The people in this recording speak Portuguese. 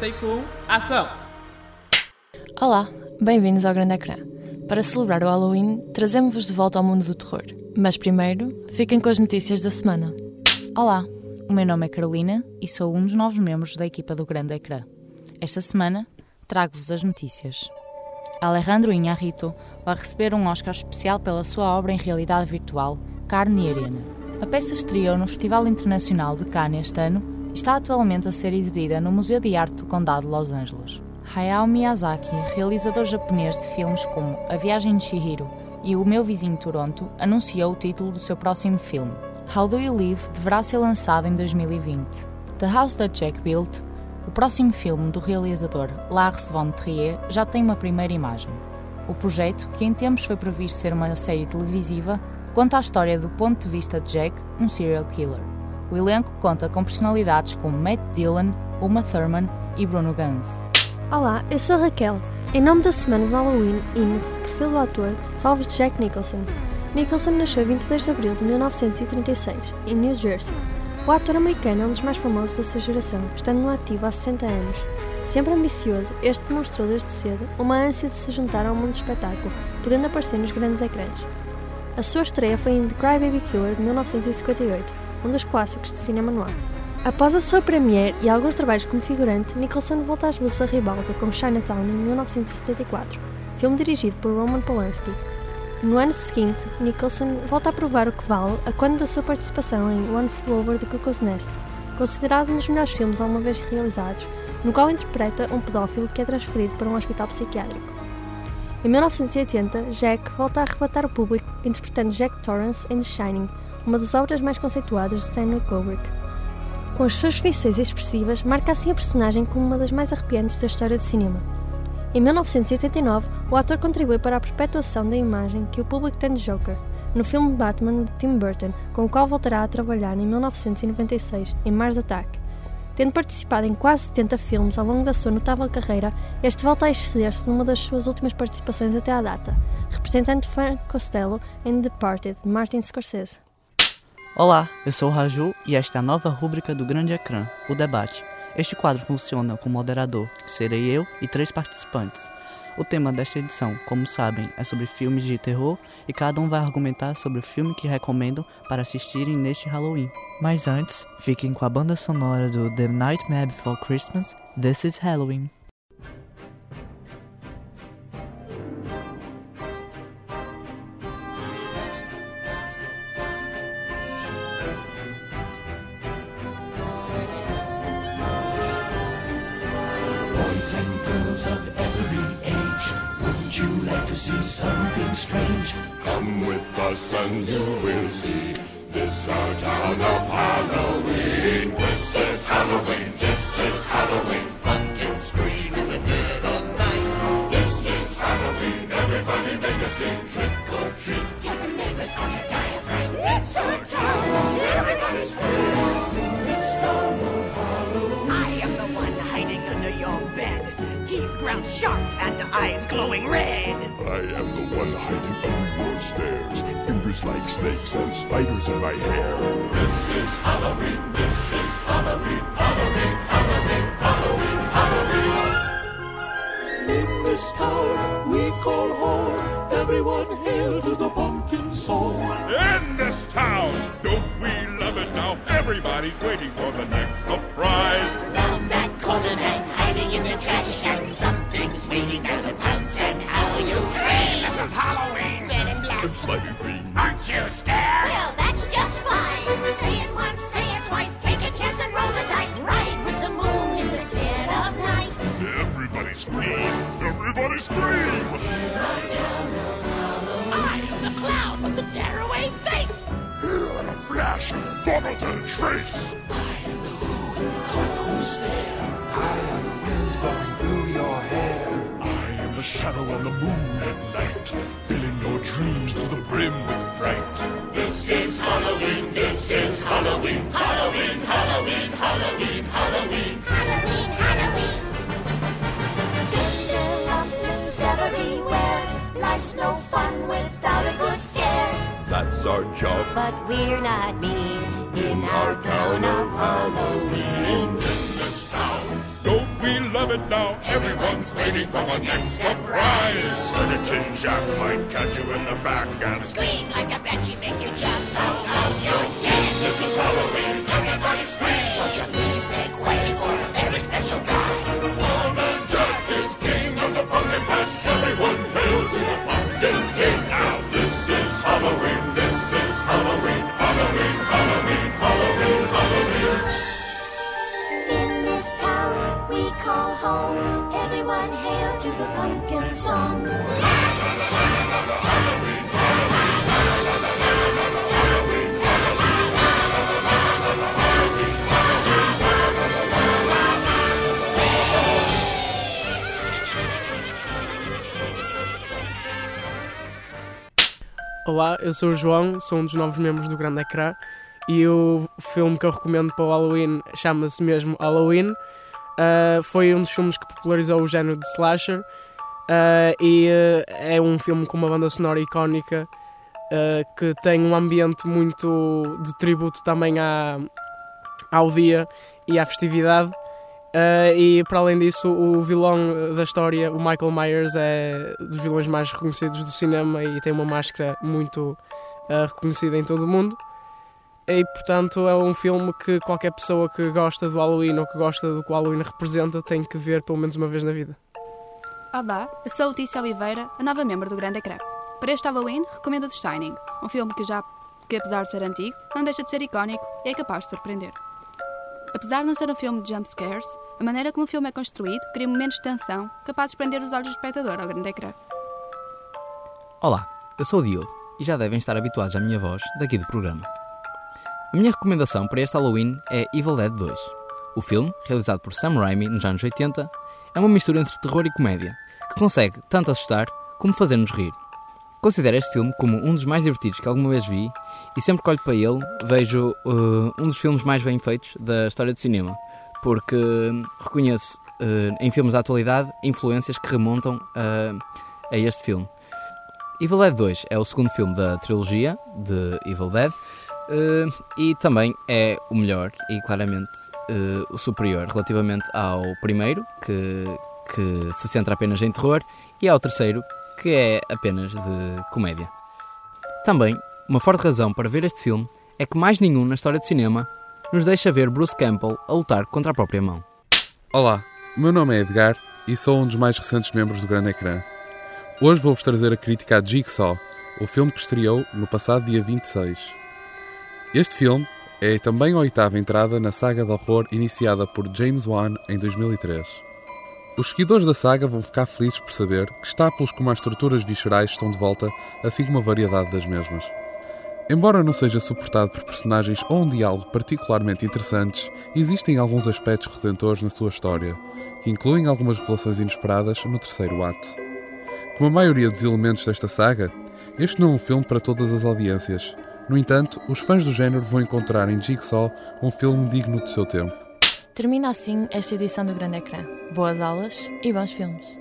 Take 1, ação! Olá, bem-vindos ao Grande Ecrã. Para celebrar o Halloween, trazemos-vos de volta ao mundo do terror. Mas primeiro, fiquem com as notícias da semana. Olá, o meu nome é Carolina e sou um dos novos membros da equipa do Grande Ecrã. Esta semana, trago-vos as notícias. Alejandro Iñárritu vai receber um Oscar especial pela sua obra em realidade virtual, Carne e Arena. A peça estreou no Festival Internacional de Cannes este ano e está atualmente a ser exibida no Museu de Arte do Condado de Los Angeles. Hayao Miyazaki, realizador japonês de filmes como A Viagem de Chihiro e O Meu Vizinho Toronto, anunciou o título do seu próximo filme. How Do You Live deverá ser lançado em 2020. The House That Jack Built, o próximo filme do realizador Lars von Trier, já tem uma primeira imagem. O projeto, que em tempos foi previsto ser uma série televisiva, conta a história do ponto de vista de Jack, um serial killer. O elenco conta com personalidades como Matt Dillon, Uma Thurman e Bruno Ganz. Olá, eu sou a Raquel. Em nome da semana de Halloween e no perfil do ator, falo-vos de Jack Nicholson. Nicholson nasceu 22 de abril de 1936, em New Jersey. O ator americano é um dos mais famosos da sua geração, estando no ativo há 60 anos. Sempre ambicioso, este demonstrou desde cedo uma ânsia de se juntar ao mundo do espetáculo, podendo aparecer nos grandes ecrãs. A sua estreia foi em The Crybaby Killer de 1958, um dos clássicos de cinema noir. Após a sua premiere e alguns trabalhos como figurante, Nicholson volta às luzes da ribalta com Chinatown em 1974, filme dirigido por Roman Polanski. No ano seguinte, Nicholson volta a provar o que vale a quando da sua participação em One Flew Over the Cuckoo's Nest, considerado um dos melhores filmes alguma vez realizados, no qual interpreta um pedófilo que é transferido para um hospital psiquiátrico. Em 1980, Jack volta a arrebatar o público interpretando Jack Torrance em The Shining, uma das obras mais conceituadas de Stanley Kubrick. Com as suas feições expressivas, marca assim a personagem como uma das mais arrepiantes da história do cinema. Em 1989, o ator contribuiu para a perpetuação da imagem que o público tem de Joker, no filme Batman de Tim Burton, com o qual voltará a trabalhar em 1996, em Mars Attack. Tendo participado em quase 70 filmes ao longo da sua notável carreira, este volta a exceder-se numa das suas últimas participações até à data, representando Frank Costello em The Departed, de Martin Scorsese. Olá, eu sou o Raju e esta é a nova rúbrica do Grande Ecrã, o Debate. Este quadro funciona com moderador, que serei eu e 3 participantes. O tema desta edição, como sabem, é sobre filmes de terror e cada um vai argumentar sobre o filme que recomendam para assistirem neste Halloween. Mas antes, fiquem com a banda sonora do The Nightmare Before Christmas, This Is Halloween. Boys and girls of every age, wouldn't you like to see something strange? Come with us and you will see. This our town of Halloween. This is Halloween. This is Halloween. Pumpkins scream in the dead of night. This is Halloween. Everybody make a scene. Trick or treat. Tell the neighbors on your diaphragm. It's our town. Everybody scream. This town of Halloween. I am the one hiding under your bed, teeth ground sharp and eyes glowing red. I am the one hiding under your stairs, fingers like snakes and spiders in my hair. This is Halloween, this is Halloween, Halloween, Halloween, Halloween, Halloween. In this town we call home, everyone hail to the pumpkin song. In this town, don't we love it now? Everybody's waiting for the next surprise. Round that corner and hiding in the trash can, something's waiting there to pounce and how you'll scream. This is Halloween. Red and black. And slimy green. Aren't you scared? Well, that's just fine. Say it once, say it twice, take a chance and roll the dice. Ride with the moon in the dead of night. Everybody scream, everybody scream. I am the clown with the tearaway face. Here in a flash, gone without a trace. I am the who and the cold who's there. I am the wind blowing through your hair. I am the shadow on the moon at night, filling your dreams to the brim with fright. This is Halloween, this is Halloween, Halloween, Halloween, Halloween, Halloween, Halloween, Halloween. Tender lumberings everywhere. Life's no fun without a good scare. That's our job. But we're not mean in our town of Halloween. In this town, Don't we love it now? Everyone's waiting for the next surprise. Skeleton Jack might catch you in the back and Scream like a banshee, make you jump out of your skin. this is Halloween, everybody scream. Won't you please make way for a very special guy? Lawman Jack is king of the pumpkin patch. Everyone hail to the pumpkin king. Now this is Halloween, this is Halloween, Halloween, Halloween, Halloween, Halloween. In this town we call home, everyone hail to the pumpkin song. Olá, eu sou o João, sou um dos novos membros do Grande Ecrã e o filme que eu recomendo para o Halloween chama-se mesmo Halloween. Foi um dos filmes que popularizou o género de slasher e é um filme com uma banda sonora icónica que tem um ambiente muito de tributo também ao dia e à festividade. E para além disso, o vilão da história, o Michael Myers, é dos vilões mais reconhecidos do cinema e tem uma máscara muito reconhecida em todo o mundo. E portanto é um filme que qualquer pessoa que gosta do Halloween ou que gosta do que o Halloween representa tem que ver pelo menos uma vez na vida. Olá, eu sou a Letícia Oliveira, a nova membro do Grande Ecrã. Para este Halloween, recomendo The Shining, um filme que apesar de ser antigo, não deixa de ser icónico e é capaz de surpreender. Apesar de não ser um filme de jump scares, a maneira como o filme é construído cria momentos de tensão capazes de prender os olhos do espectador ao Grande Ecrã. Olá, eu sou o Diogo e já devem estar habituados à minha voz daqui do programa. A minha recomendação para este Halloween é Evil Dead 2. O filme, realizado por Sam Raimi nos anos 80, é uma mistura entre terror e comédia, que consegue tanto assustar como fazer-nos rir. Considero este filme como um dos mais divertidos que alguma vez vi e sempre que olho para ele vejo um dos filmes mais bem feitos da história do cinema, porque reconheço em filmes da atualidade influências que remontam a este filme. Evil Dead 2 é o segundo filme da trilogia de Evil Dead e também é o melhor e claramente o superior relativamente ao primeiro, que se centra apenas em terror, e ao terceiro, que é apenas de comédia. Também, uma forte razão para ver este filme é que mais nenhum na história do cinema nos deixa ver Bruce Campbell a lutar contra a própria mão. Olá, o meu nome é Edgar e sou um dos mais recentes membros do Grande Ecrã. Hoje vou-vos trazer a crítica a Jigsaw, o filme que estreou no passado dia 26. Este filme é também a oitava entrada na saga de horror iniciada por James Wan em 2003. Os seguidores da saga vão ficar felizes por saber que estápulos como as estruturas viscerais estão de volta, assim como a variedade das mesmas. Embora não seja suportado por personagens ou um diálogo particularmente interessantes, existem alguns aspectos redentores na sua história, que incluem algumas revelações inesperadas no terceiro ato. Como a maioria dos elementos desta saga, este não é um filme para todas as audiências. No entanto, os fãs do género vão encontrar em Jigsaw um filme digno do seu tempo. Termina assim esta edição do Grande Ecrã. Boas aulas e bons filmes.